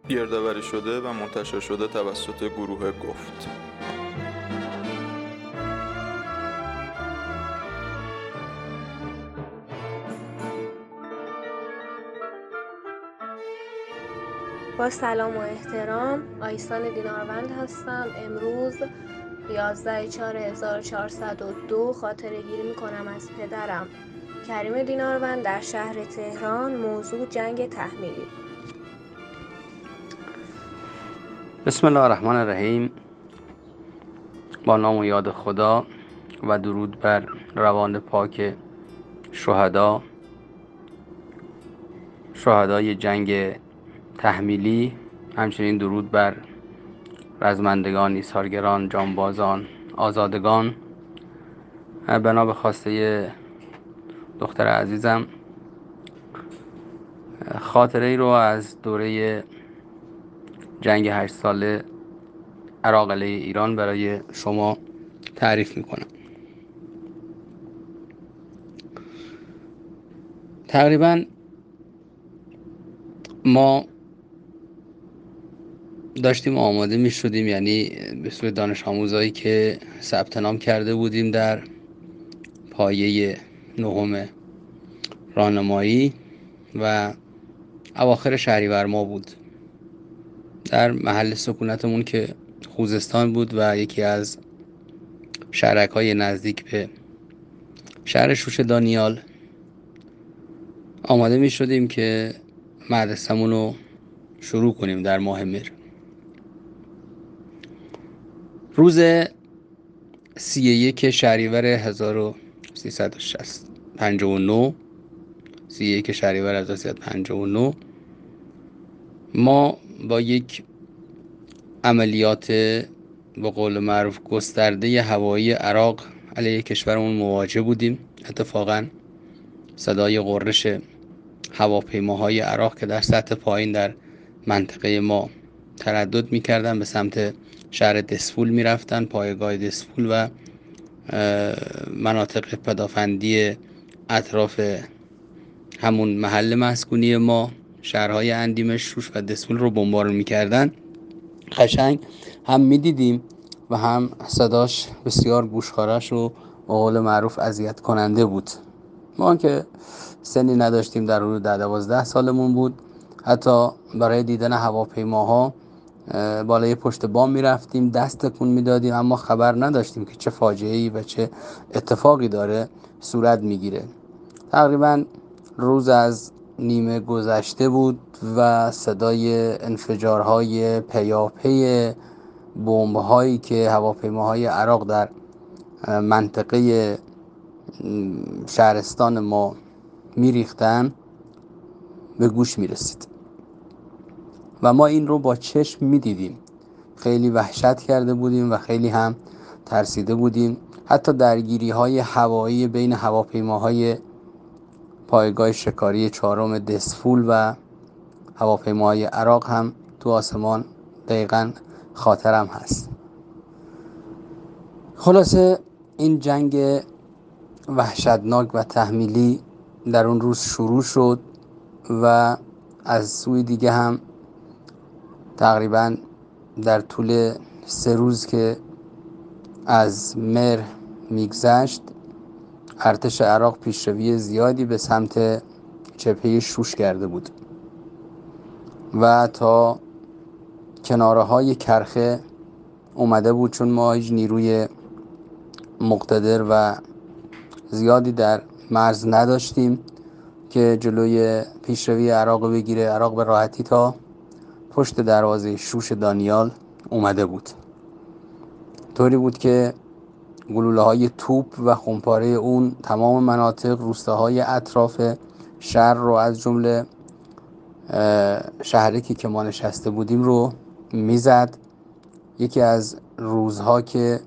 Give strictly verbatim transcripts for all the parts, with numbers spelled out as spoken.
گردآوری شده و منتشر شده توسط گروه گفت. با سلام و احترام، آیسان دیناروند هستم. امروز یازده چهار هزار و چهارصد و دو خاطره گیری میکنم از پدرم کریم دیناروند در شهر تهران. موضوع جنگ تحمیلی. بسم الله الرحمن الرحیم. با نام و یاد خدا و درود بر روان پاک شهدا شهدای جنگ تحمیلی، همچنین درود بر رزمندگان، ایثارگران، جانبازان، آزادگان. بنا به خواسته دختر عزیزم خاطره ای رو از دوره جنگ هشت ساله عراق علیه ایران برای شما تعریف میکنم. تقریبا ما داشتیم آماده می شدیم، یعنی به سوی دانش آموزایی که ثبت نام کرده بودیم در پایه نهم راهنمایی و اواخر شهریور ماه بود. در محل سکونتمون که خوزستان بود و یکی از شهرک‌های نزدیک به شهر شوش دانیال آماده می شدیم که مدرسمون رو شروع کنیم در ماه مهر. روز سی و یک شهریور هزار و سیصد و پنجاه و نه سی و یک شهریور هزار و سیصد و پنجاه و نه ما با یک عملیات به قول معروف گسترده هوایی عراق علیه کشورمون مواجه بودیم. اتفاقا صدای غرش هواپیماهای عراق که در سطح پایین در منطقه ما تردد می‌کردن به سمت شهر دسفول می‌رفتن، پایگاه دسفول و مناطق پدافندی اطراف همون محل مسکونی ما، شهرهای اندیمش، شوش و دسفول رو بمبارون می‌کردن. قشنگ هم می‌دیدیم و هم صداش بسیار گوشخراش و به قول معروف اذیت کننده بود. ما که سنی نداشتیم، در حدود ده دوازده سالمون بود، حتی برای دیدن هواپیماها بالای پشت بام میرفتیم، دست تکون میدادیم، اما خبر نداشتیم که چه فاجعه‌ای و چه اتفاقی داره صورت میگیره. تقریبا روز از نیمه گذشته بود و صدای انفجارهای پیاپی بمب‌هایی که هواپیماهای عراق در منطقه شهرستان ما میریختن به گوش میرسید و ما این رو با چشم میدیدیم. خیلی وحشت کرده بودیم و خیلی هم ترسیده بودیم. حتی درگیری های هوایی بین هواپیماهای پایگاه شکاری چهارم دسفول و هواپیماهای عراق هم تو آسمان دقیقاً خاطرم هست. خلاصه این جنگ وحشتناک و تحمیلی در اون روز شروع شد و از سوی دیگه هم تقریبا در طول سه روز که از مهر میگذشت، ارتش عراق پیشروی زیادی به سمت جبهه شوش کرده بود و تا کناره های کرخه اومده بود، چون ما هیچ نیروی مقتدر و زیادی در مرز نداشتیم که جلوی پیشروی عراق بگیره. عراق به راحتی تا پشت دروازه شوش دانیال اومده بود. طوری بود که گلوله های توپ و خمپاره اون تمام مناطق، روستاهای اطراف شهر رو از جمله شهرکی که ما نشسته بودیم رو میزد. یکی از روزها که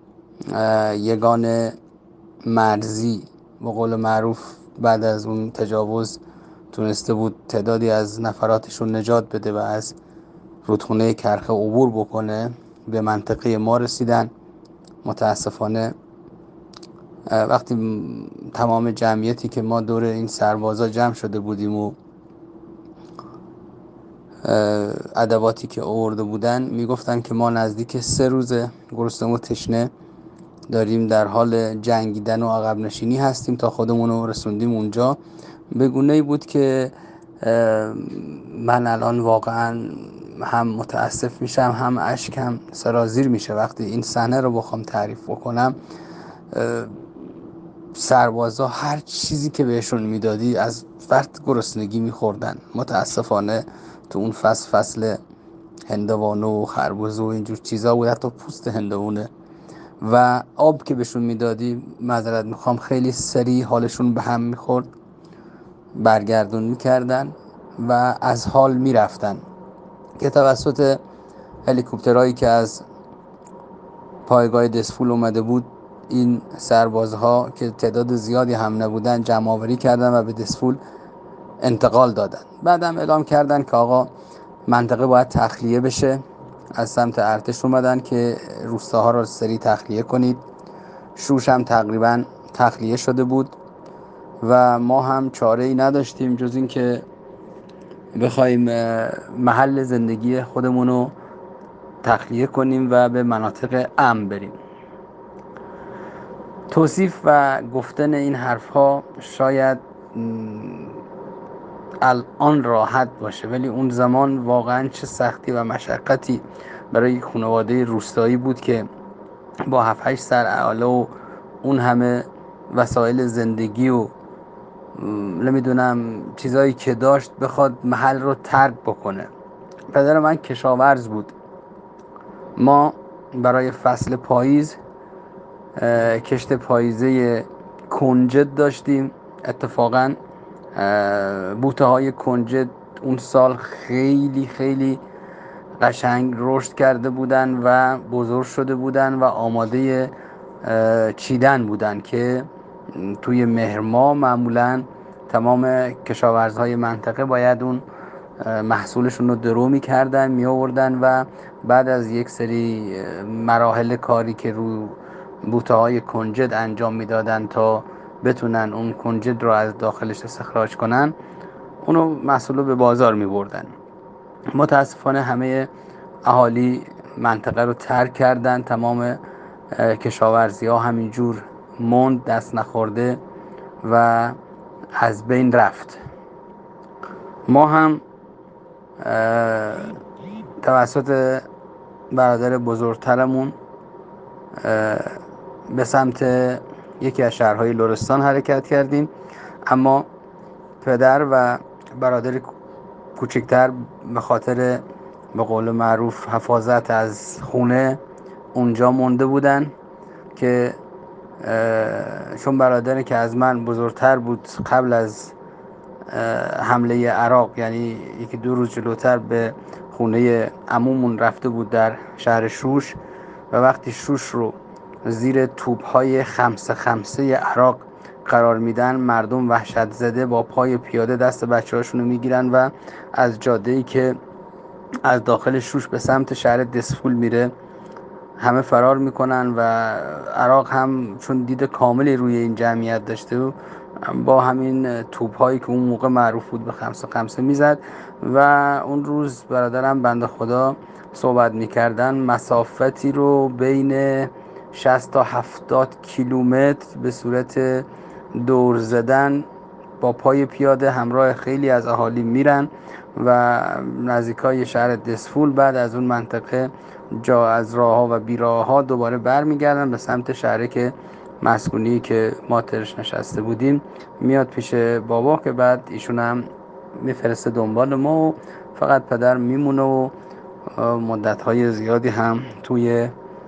یگان مرزی به قول معروف بعد از اون تجاوز تونسته بود تعدادی از نفراتشون نجات بده و از رودخونه کرخه عبور بکنه، به منطقه ما رسیدن. متاسفانه وقتی تمام جمعیتی که ما دور این سربازا جمع شده بودیم و ادواتی که آورده بودن میگفتن که ما نزدیک سه روز گرسنه و تشنه داریم در حال جنگیدن و عقب نشینی هستیم تا خودمون رو رسوندیم اونجا. به گونه‌ای بود که من الان واقعا هم متاسف میشم هم اشکم سرازیر میشه وقتی این صحنه رو بخوام تعریف بکنم. سربازا هر چیزی که بهشون میدادی از فرط گرسنگی میخوردن. متاسفانه تو اون فصل فصل هندوانه و خربزه و اینجور چیزا بود، حتی پوست هندوانه و آب که بهشون میدادی معذرت میخوام خیلی سریع حالشون به هم میخورد، برگردون میکردن و از حال میرفتن که توسط هلیکوپترهایی که از پایگاه دسفول اومده بود این سربازها که تعداد زیادی هم نبودن جمع آوری کردن و به دسفول انتقال دادن. بعدم اعلام کردن که آقا منطقه باید تخلیه بشه. از سمت ارتش اومدن که روستاها رو سریع تخلیه کنید. شوش هم تقریبا تخلیه شده بود و ما هم چاره ای نداشتیم جز این که بخوایم محل زندگی خودمون رو تخلیه کنیم و به مناطق امن بریم. توصیف و گفتن این حرف ها شاید الان راحت باشه ولی اون زمان واقعا چه سختی و مشقتی برای خانواده روستایی بود که با هفت هشت سر اعاله و اون همه وسایل زندگی و نمیدونم چیزایی که داشت بخواد محل رو ترک بکنه. پدر من کشاورز بود. ما برای فصل پاییز کشت پاییزه کنجد داشتیم. اتفاقا بوته های کنجد اون سال خیلی خیلی قشنگ رشد کرده بودن و بزرگ شده بودن و آماده چیدن بودن که توی مهر ماه معمولا تمام کشاورزهای منطقه باید اون محصولشون رو درو می‌کردن می آوردن و بعد از یک سری مراحل کاری که رو بوته های کنجد انجام میدادن تا بتونن اون کنجد رو از داخلش استخراج کنن اونو محصول رو به بازار می بردن. متاسفانه همه اهالی منطقه رو ترک کردن. تمام کشاورزی ها همینجور موند دست نخورده و از بین رفت. ما هم توسط برادر بزرگترمون به سمت یکی از شهرهای لرستان حرکت کردیم، اما پدر و برادر کوچکتر به خاطر به قول معروف حفاظت از خونه اونجا مونده بودن که چون برادری که از من بزرگتر بود قبل از حمله عراق یعنی یکی دو روز جلوتر به خونه عمومون رفته بود در شهر شوش و وقتی شوش رو زیر توپ‌های خمسه خمسه عراق قرار میدن مردم وحشت زده با پای پیاده دست بچه‌هاشون رو میگیرن و از جاده‌ای که از داخل شوش به سمت شهر دسفول میره همه فرار میکنن و عراق هم چون دید کاملی روی این جمعیت داشته و با همین توپ‌هایی که اون موقع معروف بود به خمسه خمسه میزد و اون روز برادرم بنده خدا صحبت میکردن مسافتی رو بین شصت تا هفتاد کیلومتر به صورت دور زدن با پای پیاده همراه خیلی از اهالی میرن و نزدیکای شهر دسفول بعد از اون منطقه جا از راه ها و بیراه ها دوباره برمیگردن به سمت شهری که مسکونی که ما ترش نشسته بودیم میاد پیش بابا که بعد ایشون هم میفرسته دنبال ما و فقط پدر میمونه و مدت های زیادی هم توی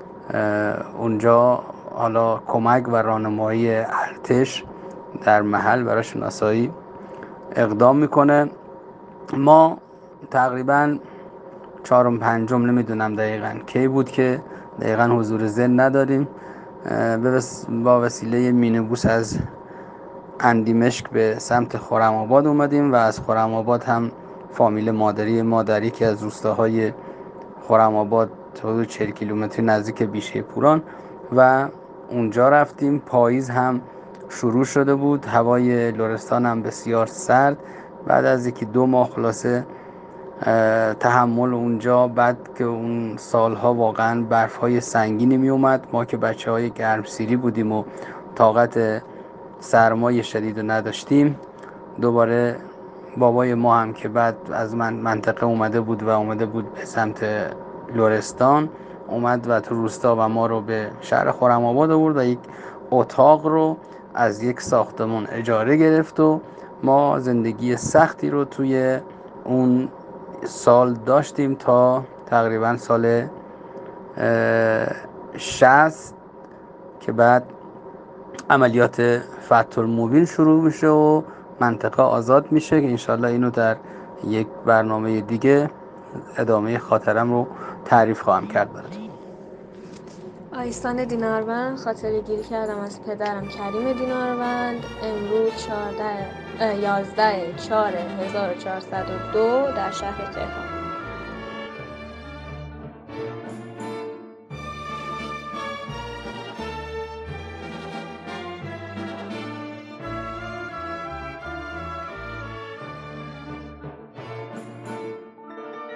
اونجا حالا کمک و راهنمایی ارتش در محل برای شناسایی اقدام میکنه. ما تقریبا چهارم پنجم نمیدونم دقیقاً کی بود که دقیقاً حضور ذهن نداریم با وسیله مینیبوس از اندیمشک به سمت خرم آباد اومدیم و از خرم آباد هم فامیل مادری مادری که از روستاهای خرم آباد حدود چهل کیلومتری نزدیک بیشه پوران و اونجا رفتیم. پاییز هم شروع شده بود، هوای لرستان هم بسیار سرد. بعد از یکی دو ماه خلاصه تحمل اونجا. بعد که اون سالها واقعا برف‌های سنگینی می اومد، ما که بچه‌های گرمسیری بودیم و طاقت سرمای شدید رو نداشتیم، دوباره بابای ما هم که بعد از من منطقه اومده بود و اومده بود به سمت لرستان، اومد و تو روستا و ما رو به شهر خرم‌آباد آورد و یک اتاق رو از یک ساختمان اجاره گرفت و ما زندگی سختی رو توی اون سال داشتیم تا تقریبا سال شصت که بعد عملیات فتح المبین شروع میشه و منطقه آزاد میشه که انشالله اینو در یک برنامه دیگه ادامه خاطرم رو تعریف خواهم کرد براتون. آیسان دیناروند، خاطره گیری کردم از پدرم کریم دیناروند. امروز چهارده یازده چهار هزار و چهارصد و دو در شهر تهران.